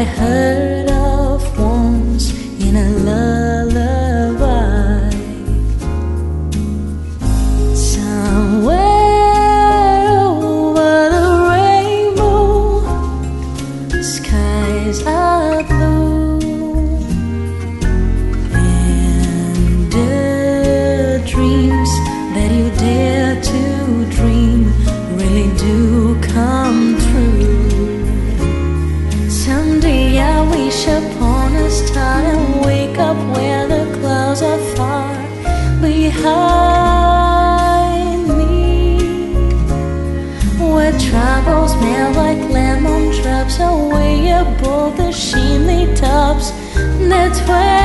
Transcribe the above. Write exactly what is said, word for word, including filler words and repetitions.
I heard of once in a lullaby. Somewhere over the rainbow, skies are blue, and the dreams that you dare to dream really do come true. Someday I wish upon a star and wake up where the clouds are far behind me, where troubles melt like lemon drops away above the chimney tops. That's where